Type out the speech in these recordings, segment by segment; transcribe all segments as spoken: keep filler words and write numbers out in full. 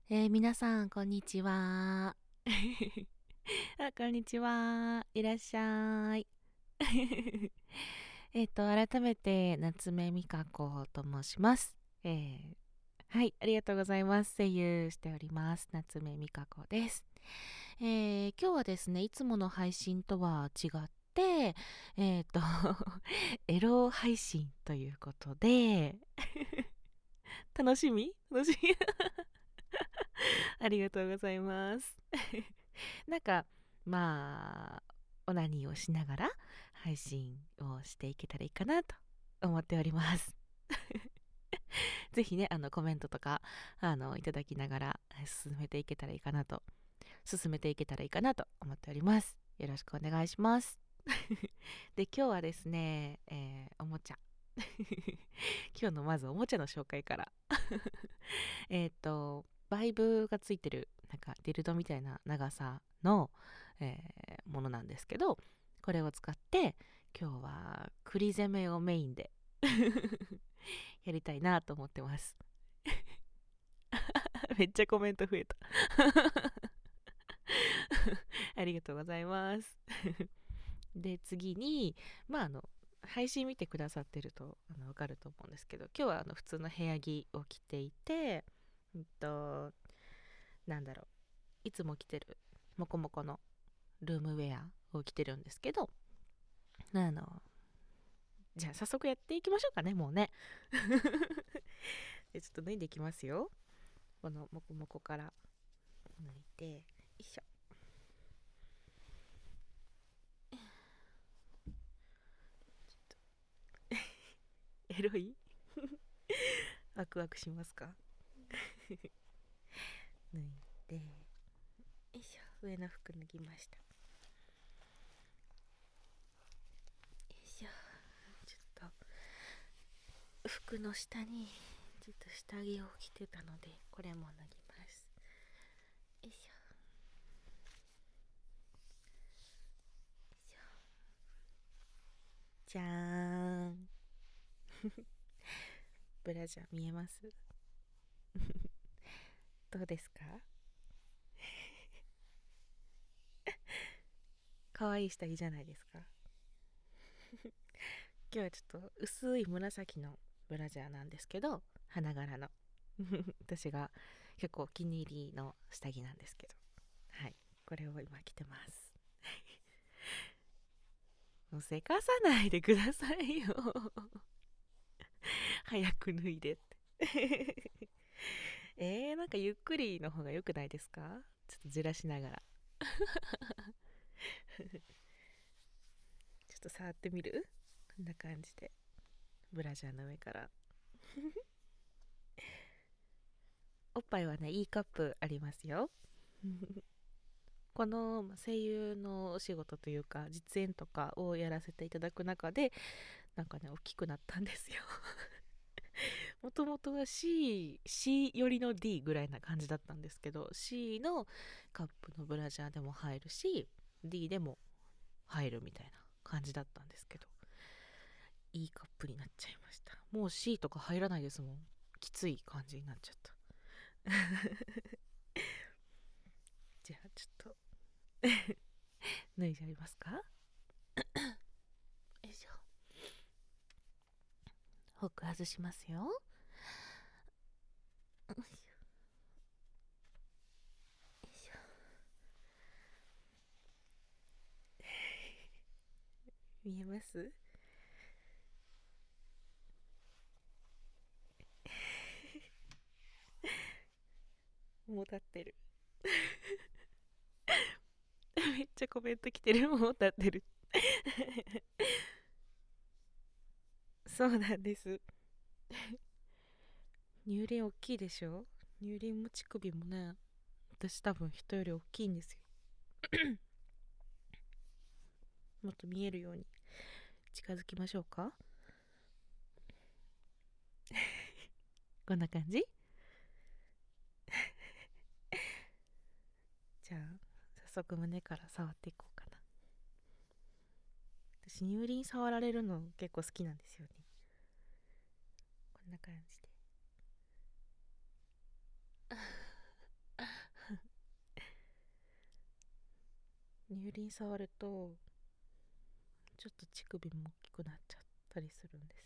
えー、皆さん、こんにちは。あ、こんにちは。いらっしゃい。えっと、改めて、夏目美香子と申します。えーはい、ありがとうございます。声優しております。夏目美香子です。えー今日はですね、いつもの配信とは違って、えっと、エロ配信ということで、楽しみ楽しみありがとうございます。なんか、まあ、オナニーをしながら配信をしていけたらいいかなと思っております。ぜひね、あの、コメントとか、あの、いただきながら進めていけたらいいかなと、進めていけたらいいかなと思っております。よろしくお願いします。で、今日はですね、えーおもちゃ。今日のまずおもちゃの紹介から。えっと、バイブがついてる、なんかディルドみたいな長さの、えーものなんですけど、これを使って今日は栗攻めをメインでやりたいなと思ってます。めっちゃコメント増えた。ありがとうございます。で、次に、まあ、あの、配信見てくださってるとあの分かると思うんですけど、今日はあの普通の部屋着を着ていて、うんと、なんだろう、いつも着てるモコモコのルームウェアを着てるんですけど、あの、じゃあ早速やっていきましょうかね、もうね。でちょっと脱いでいきますよ。このモコモコから脱いで、よいしょ。エロいワクワクしますか？脱いで、よいしょ。上の服脱ぎました。よいしょ。ちょっと服の下にちょっと下着を着てたので、これも脱ぎます。よいしょ。よいしょ。じゃーん。ブラジャー見えます？どうですか？可愛い下着じゃないですか？今日はちょっと薄い紫のブラジャーなんですけど、花柄の私が結構お気に入りの下着なんですけど、はい、これを今着てます。もうせかさないでくださいよ。早く脱いでってえー、なんかゆっくりの方が良くないですか？ちょっとずらしながらちょっと触ってみる？こんな感じでブラジャーの上からおっぱいはね、いいカップありますよ。この声優のお仕事というか実演とかをやらせていただく中で、なんかね、大きくなったんですよ。もともとは C, C よりの D ぐらいな感じだったんですけど、 C のカップのブラジャーでも入るし D でも入るみたいな感じだったんですけど、いいカップになっちゃいました。もう C とか入らないですもん。きつい感じになっちゃった。じゃあちょっと脱いじゃいますか？よいしょ。フォーク外しますよ。よいしょ、よいしょ。見えます？もう立ってる。めっちゃコメント来てる。もう立ってる。そうなんです。乳輪大きいでしょ？乳輪も乳首もね、私多分人より大きいんですよ。もっと見えるように近づきましょうか？こんな感じ？じゃあ早速胸から触っていこうかな。私乳輪触られるの結構好きなんですよね。こんな感じでに触るとちょっと乳首も大きくなっちゃったりするんです。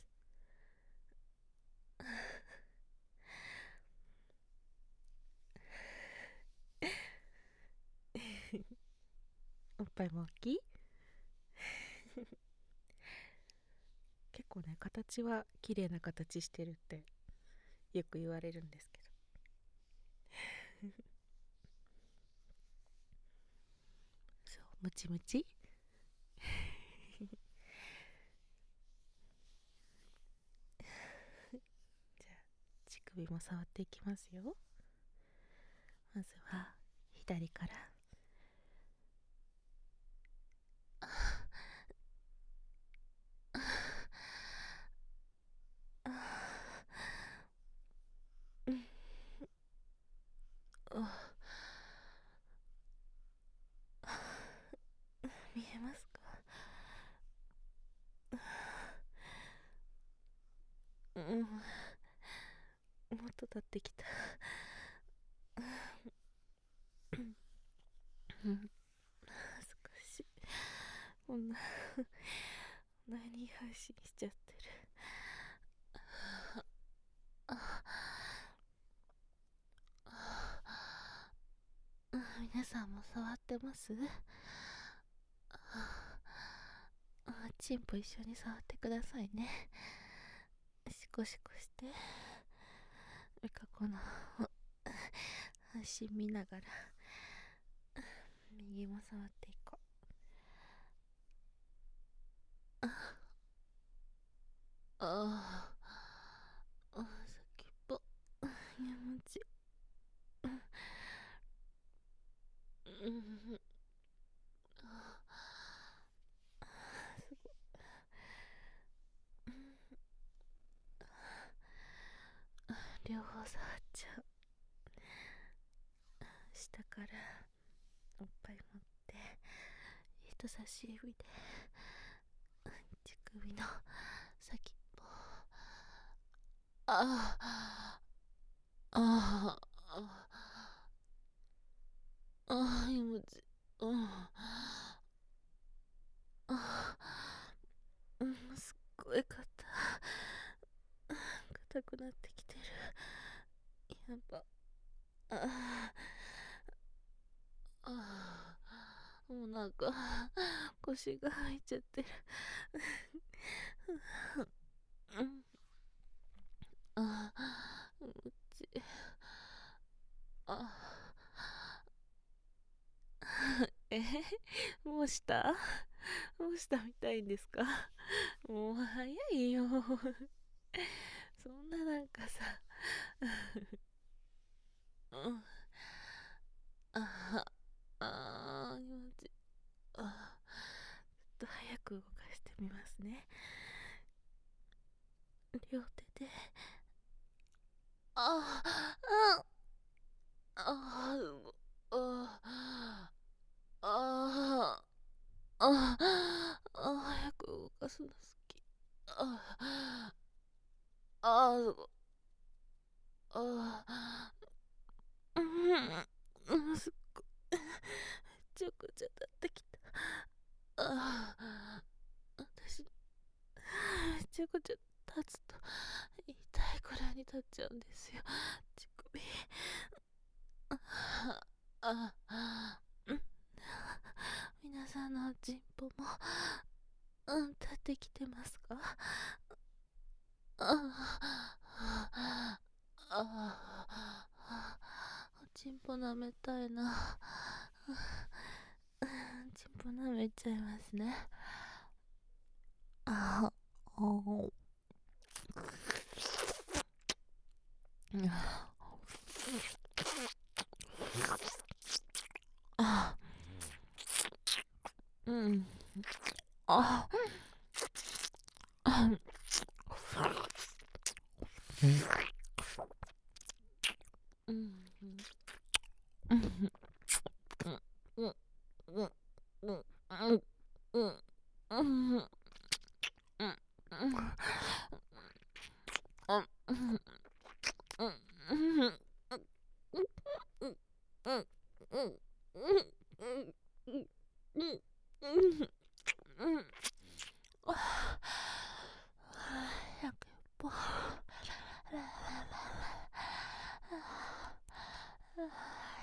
おっぱいも大きい結構ね、形は綺麗な形してるってよく言われるんですけどそう、ムチムチじゃあ乳首も触っていきますよ。まずは左から。見えますか？うん、もっと立ってきた。恥ずかしい。こんな何配信しちゃってる。皆さんも触ってます？チンポ一緒に触ってくださいね。シコシコしてミカコの配信見ながら右も触っていこう。あああ、先っぽ気持ちいい。うん、すごい。両方触っちゃう。下からおっぱい持って人差し指で乳首の先っぽ。ああああああ、気持ちいい。ああ、うん、すっごい硬硬くなってきてる。やば。ああ、もうなんか腰が入っちゃってる。うん、ああ、気持ちいい。あえもうしたもうしたみたいんですか？もう早いよそんななんかさうんああー気持ちいい。あちょっと早く動かしてみますね。両手でああああああああ早く動かすの好き。ああすごあうんすっごいめちゃくちゃ立ってきた。あ私めちゃくちゃ立つと痛いくらいに立っちゃうんですよ、乳首。ああうん皆さんのチンポも、うん、立ってきてますか？あああおちんぽ舐めたいな。ちんぽ舐めちゃいますね。あああうんあうんうんうんうんうんうんうんうんうん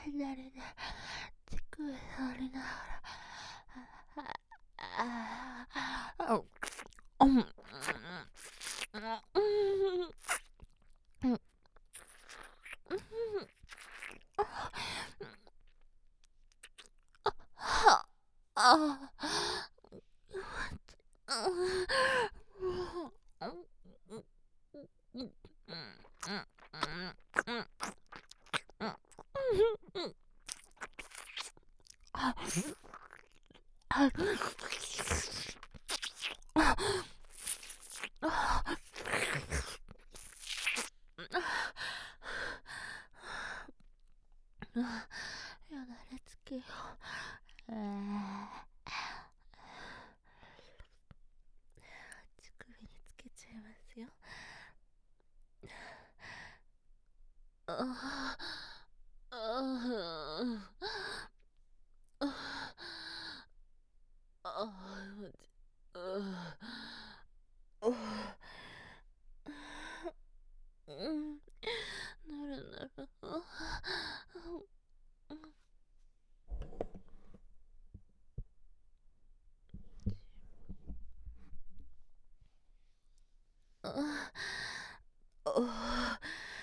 左で乳首触りながら、ああ、うん、うん、うん、うん、うん、はあ、よだれつけよう。乳首につけちゃいますよ。ああああああうん、なるなる。ああ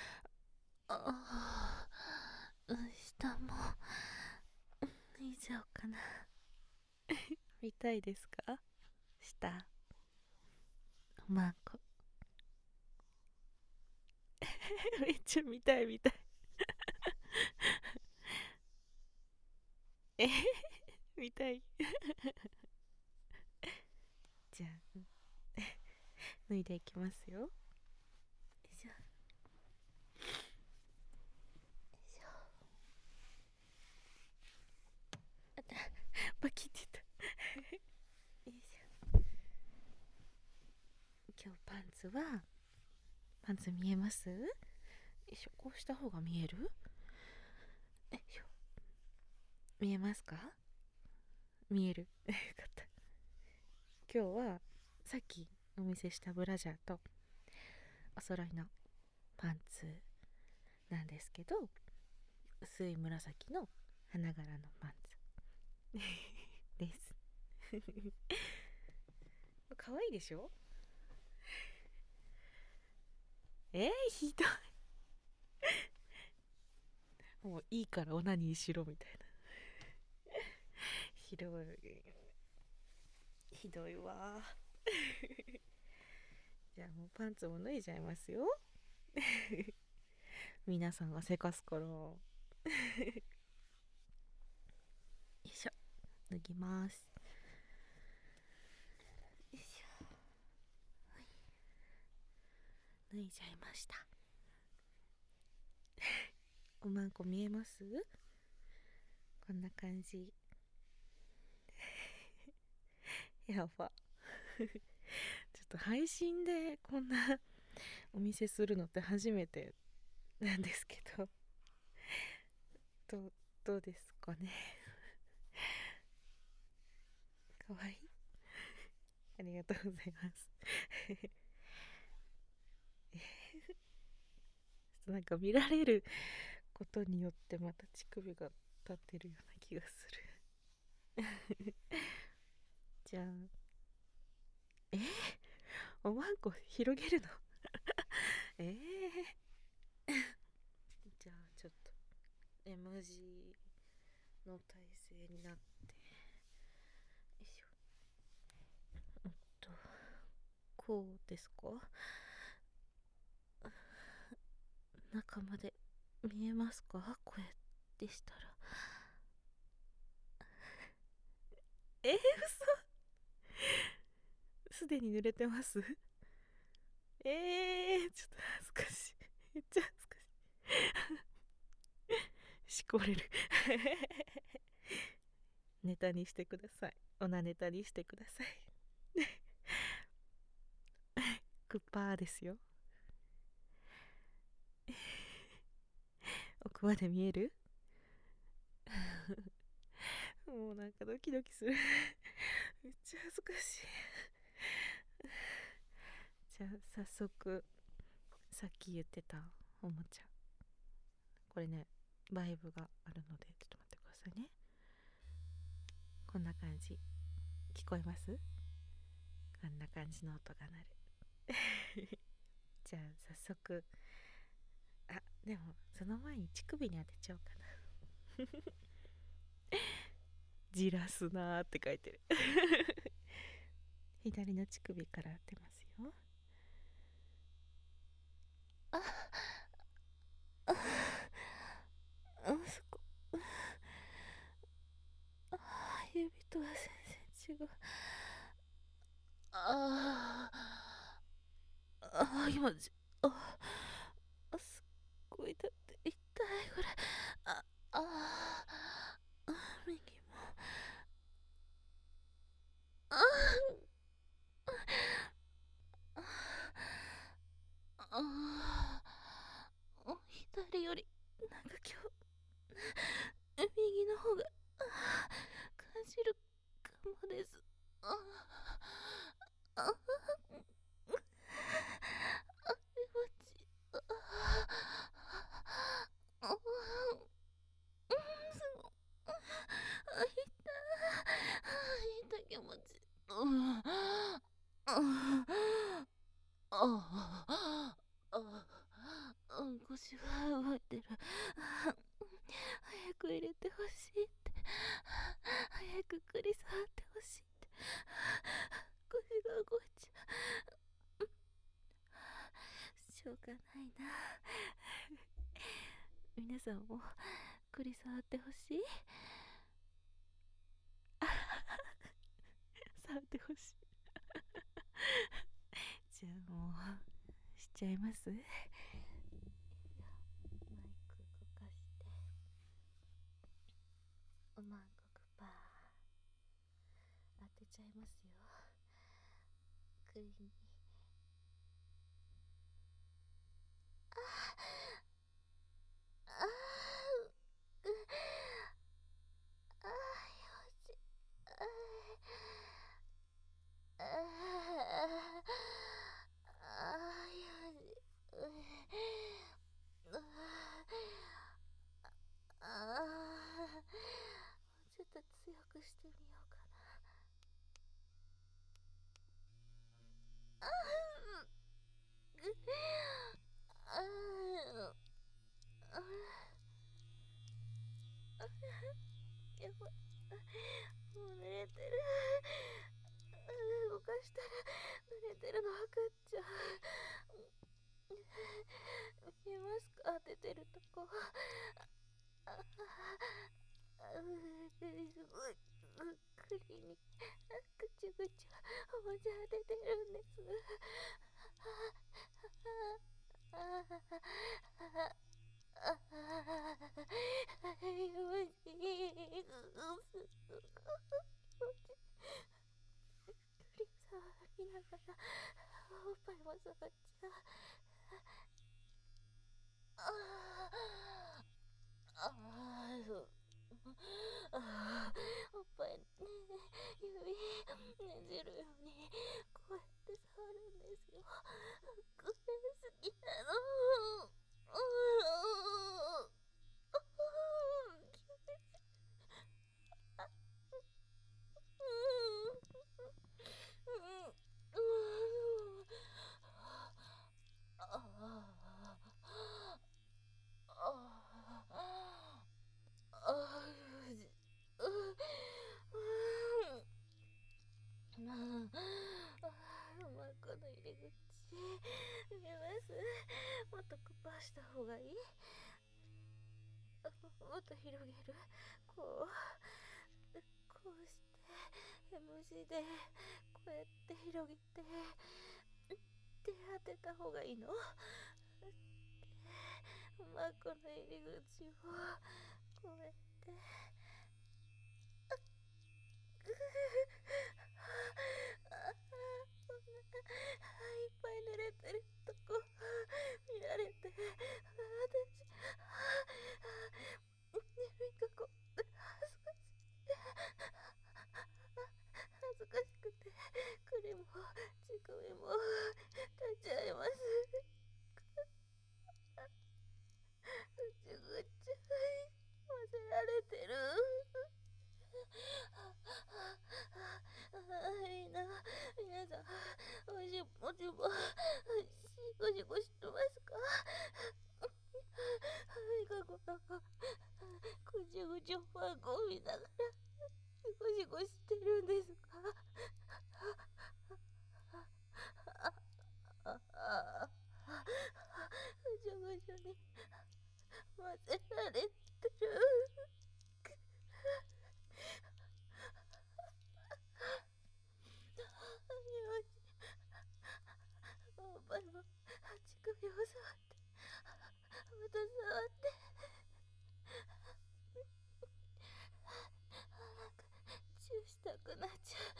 あ下も脱いじゃおうかな。見たいですか？下まんこめっちゃ見たい見たいえ見たいじゃあ脱いでいきますよ。よいしょよいしょ。あったバキって言ったよいしょ。今日パンツはパンツ見えます？よいしょ。こうした方が見える？よいしょ。見えますか？見えるよかった。今日はさっきお見せしたブラジャーとお揃いのパンツなんですけど、薄い紫の花柄のパンツです可愛いでしょ？えー、ひどいもういいからオナニーしろみたいなひどいひどいわじゃあもうパンツも脱いじゃいますよ皆さんがせかすからよいしょ。脱ぎます。よいしょ。脱いじゃいましたおまんこ見えます？こんな感じやばちょっと配信でこんなお見せするのって初めてなんですけどどうどうですかねかわいいありがとうございますなんか見られることによってまた乳首が立ってるような気がするじゃあえー、おまんこ広げるのえー、じゃあちょっと エム 字の体勢になってよいしょ。うんとこうですか？中まで見えますか？これでしたらえー、嘘すでに濡れてますえー、ちょっと恥ずかしいめっちゃ恥ずかしいしこれるネタにしてください。おなネタにしてくださいクッパーですよ奥まで見えるもうなんかドキドキするめっちゃ恥ずかしいじゃあ早速さっき言ってたおもちゃこれねバイブがあるので、ちょっと待ってくださいね。こんな感じ。聞こえます？こんな感じの音が鳴る。じゃあ早速、あ、でもその前に乳首に当てちゃおうかな。じらすなーって書いてる。左の乳首から当てますよ。あ、あ、あそこ。あ、指とは全然違う。ああ、気持ちいい。ああ、すっごいだって痛いこれ。あああ、右も。あああ、左よりなんか今日右の方が感じるかもです。ああ、ああ、気持ちいい。ああ、ああ、すごい。あ、痛い。痛い気持ちいい。うん、ああ、ああ、うん、腰が動いてる。早く入れてほしいって。早くクリス貼ってほしいって。腰が動いちゃう。しょうがないな。皆さんもクリス貼ってほしい？触ってほしい。じゃあもうしちゃいます。マイク動かしてうまくパー当てちゃいますよ。クリに。あああー、うあー、よし。あーあーあー、よし。ううああ、ちょっと強くしてみようかな。あーあーあー、やばい。もう濡れてる。動かしたら濡れてるの分かっちゃう。見えますか？当ててるとこ。ああ、すごいクリにぐちゅぐちゅおもちゃ当ててるんです。ああああああ、気持ちいい。クリ触りながらおっぱいも触っちゃう。ああああ、そう。ああ、おっぱいね、指ねじるようにこうやって触るんですよ。これ好きなの。ああ、気持ちいい。あ、うん、うん、うん、ああ、ああ、ああ、よし。うん、うん、ああ、マイクの入り口見えます？もっとクッパした方がいい？もっと広げる。こうこうして M 字でこうやって広げて手当てた方がいいの？マイクの入り口をこうやっていっぱい濡れてるとこ見られて、私、なんかこう、恥ずかしい。恥ずかしくて、栗も乳首も立ち会います。ぐちゅぐちゅ。 もゴシゴシしてますか？ミカコのぐちゅぐちゅファンコを見ながらゴシゴシしてるんですか？ああ、ぐちょぐちょに混ぜられてる。よし、おっぱいも乳首を触って、また触って、なんかチューしたくなっちゃう。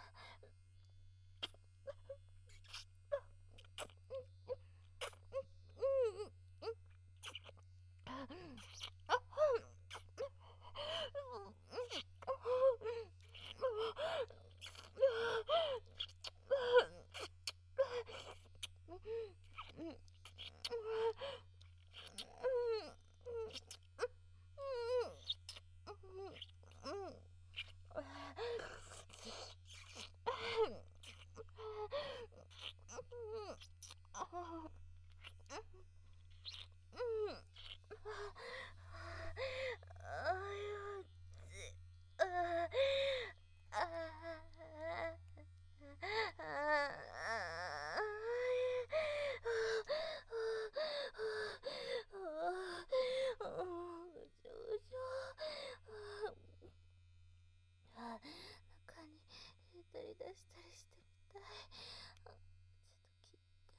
中に入れたり出したりしてみたい。ちょっと切って、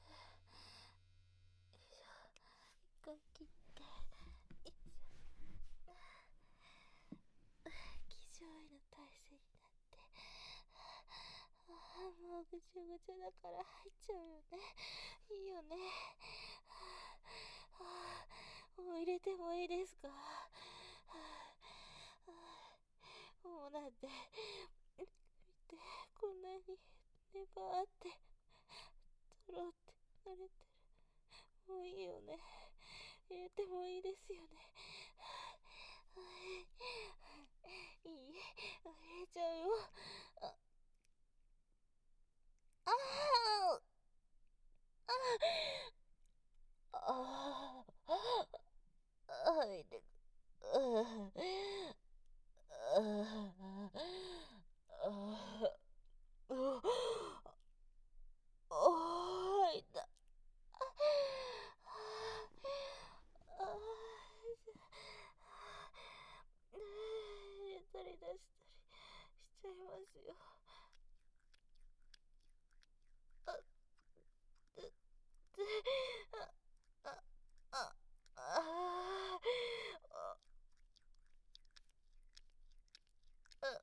よいしょ、一回切って、よいしょ、気丈位の体勢になって、ああ、もうぐちゃぐちゃだから入っちゃうよね。いいよね。ああ、もう入れてもいいですか？もうだって見て、こんなにネバーってとろって慣れてる。もういいよね。入れてもいいですよね。いい、入れちゃうよ。ああーああああ、入れ、あああああ、いた。ああ、入れたり出したりしちゃいますよ。あ、で、で、あ、あ、あ、あ、あ、あ、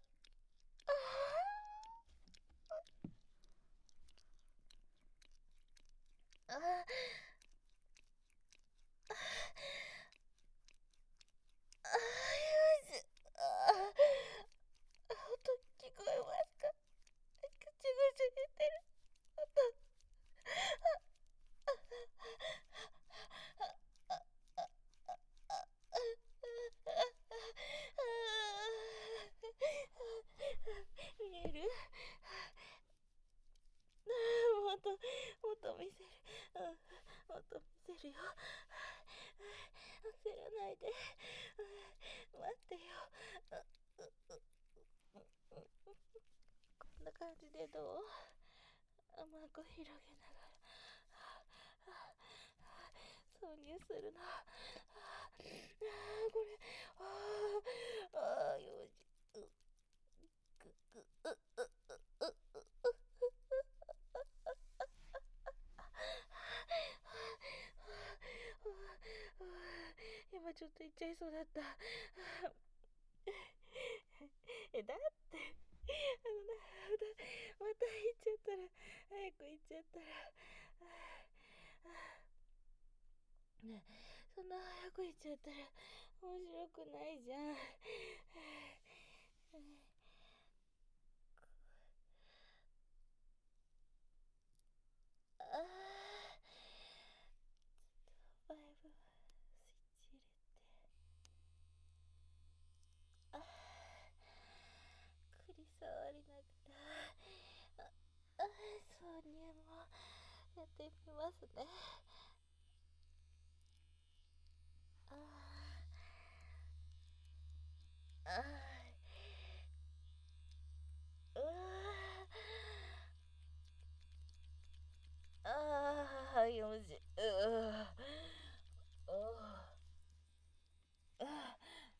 あ、あ、あ、よし。あ、音聞こえますか？ぐちぐち言ってる音。見える？もっと、もっと見せる。うん、もっと見せるよ。焦らないで。待ってよ。こんな感じでどう？あ、顎広げながら挿入するの。あー、これ、あー、あー、よし。う、く、く、う、う、う、う、今ちょっと言っちゃいそうだった。え、だって、あのな、また、また行っちゃったら、早く行っちゃったら、ね、そんな早く行っちゃったら面白くないじゃん。ああ、ファイブスイッチ入れて、ああ、栗触りながら、ああ、挿入もやってみますね。あーあーうわーあー気持ちいい。うわーおーあ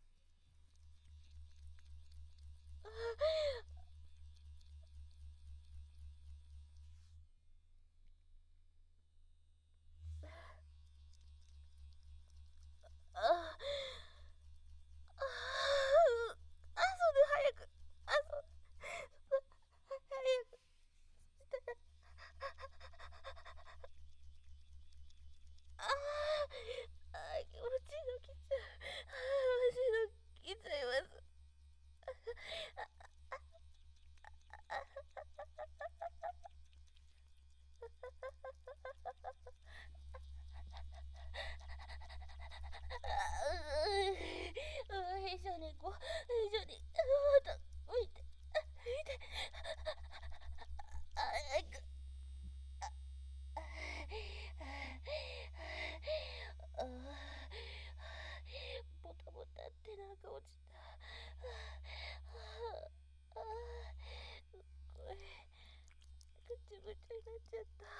ああああそうで早くあそう早くしてあああ気持ちがきちゃうああ気持ちがきちゃいますあう一緒に行こう一緒にまた見て見てあ早くあボタボタってなんか落ちたあすっごいぐちゅぐちゅになっちゃった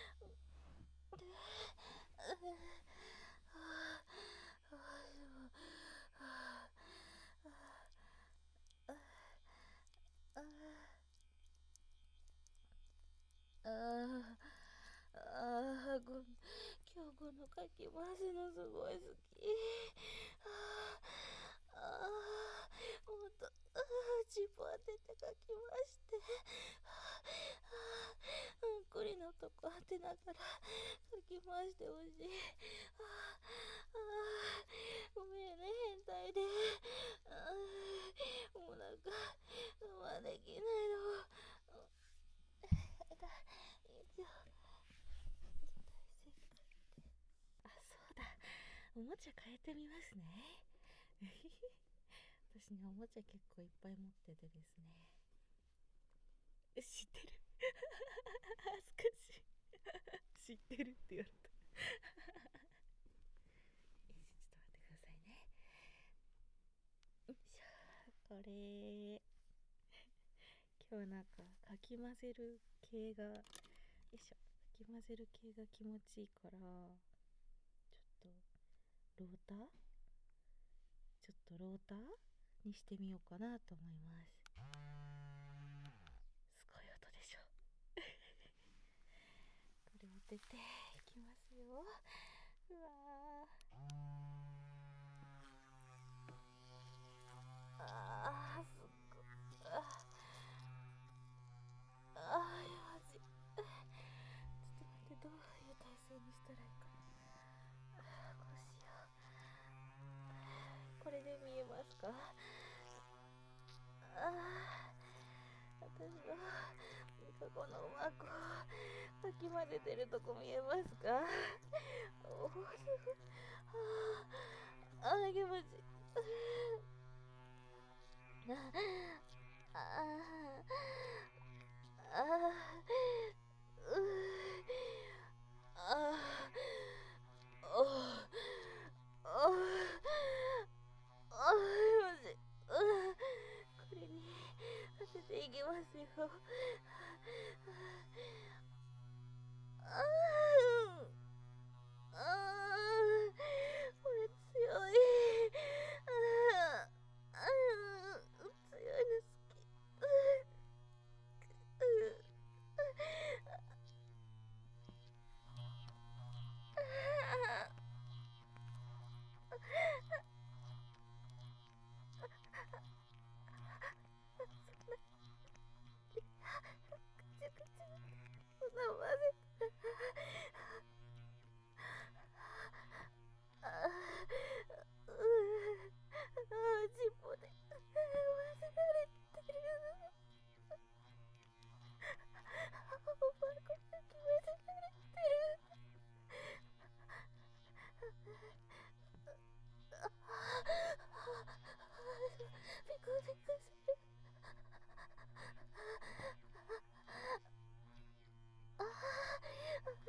ああああ、ご今日このかき回すのすごい好き。ああ、ああ、ほんと、ああ、尻尾当ててかき回して、ああ、うんこりのとこ当てながらかき回してほしい。ああ、ああ、ごめんね、変態で。ああ、もうなんか、我慢できないの。だ、よいしょ。あ、そうだ。おもちゃ変えてみますね。私ね、おもちゃ結構いっぱい持っててですね。知ってる恥ずかしい。知ってるって言われた。よし、ちょっと待ってくださいね。よいしょ。これ。今日なんかかき混ぜる系が、よいしょ。かき混ぜる系が気持ちいいから、ちょっと、ローターちょっとローターにしてみようかなと思います。すごい音でしょ。これ当てていきますよ。うわーあーすっごいあーあーマジちょっと待って、どういう体勢にしたらいいかな。あーこうしよう。これで見えますか？あー私のこのうまくかき混ぜてるとこ見えますか？おーすごい。あーあー気持ちいい。あああうあおおおマジこれに当てていきますよ。ああこれ強い。ああ強いの好き。そんな混ぜああうあ尻尾で混ぜられてる。おばあこだけ混ぜられてる。びっくりびっくりする。ああ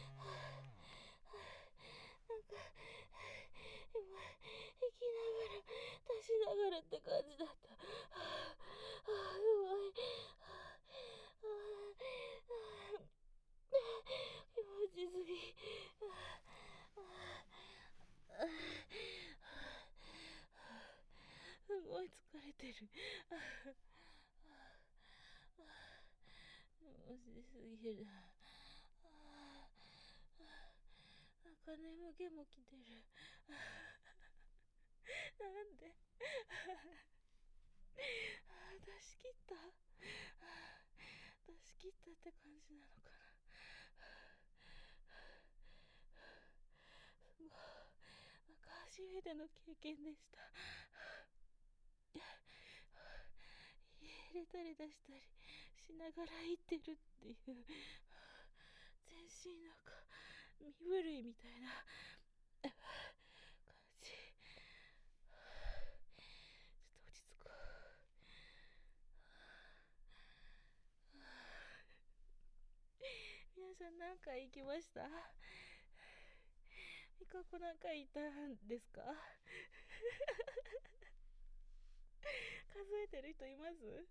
って感じだった。はあ、はあ、すごい。はあ、気持ちすぎ。すごい疲れてる。気持ちすぎる。なんか眠気も来てる。なんで出し切った出し切ったって感じなのかな。すごい。なんか初めての経験でした。入れたり出したりしながら行ってるっていう。全身なんか身震いみたいな感じ。ちょっと落ち着こう。皆さん何回行きました？みかこ何回行ったんですか？数えてる人います？す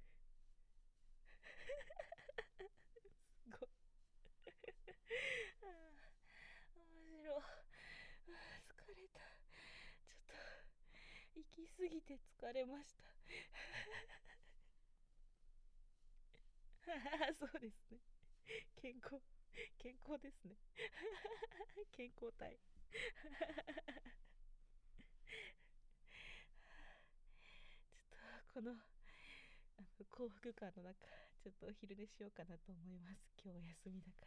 ごい。ああ、面白い。ああ、疲れた。ちょっと行き過ぎて疲れました。そうですね。健康健康ですね。健康体。ちょっとこのあの幸福感の中、ちょっとお昼寝しようかなと思います。今日お休みだから。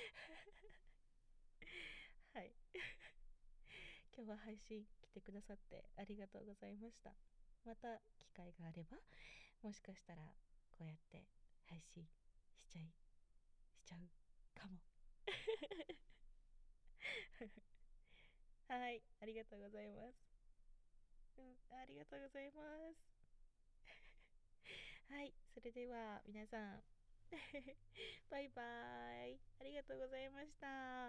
はい。今日は配信来てくださってありがとうございました。また機会があれば、もしかしたらこうやって配信しちゃいしちゃうかも。はい、ありがとうございます。うん、ありがとうございます。はい、それでは皆さんバイバーイ。ありがとうございました。